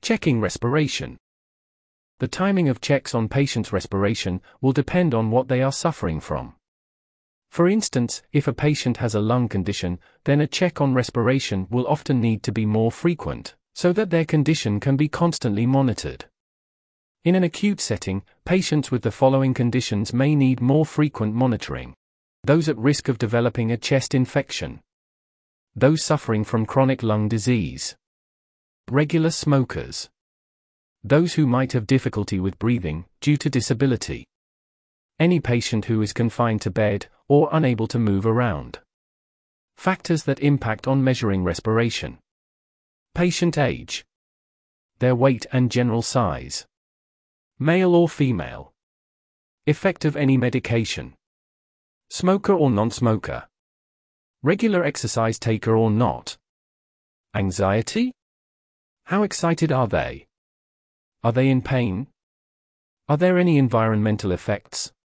Checking respiration. The timing of checks on patients' respiration will depend on what they are suffering from. For instance, if a patient has a lung condition, then a check on respiration will often need to be more frequent, so that their condition can be constantly monitored. In an acute setting, patients with the following conditions may need more frequent monitoring: those at risk of developing a chest infection, those suffering from chronic lung disease, regular smokers, those who might have difficulty with breathing due to disability, any patient who is confined to bed or unable to move around. Factors that impact on measuring respiration: patient age, their weight and general size, male or female, effect of any medication, smoker or non-smoker, regular exercise taker or not, anxiety? How excited are they? Are they in pain? Are there any environmental effects?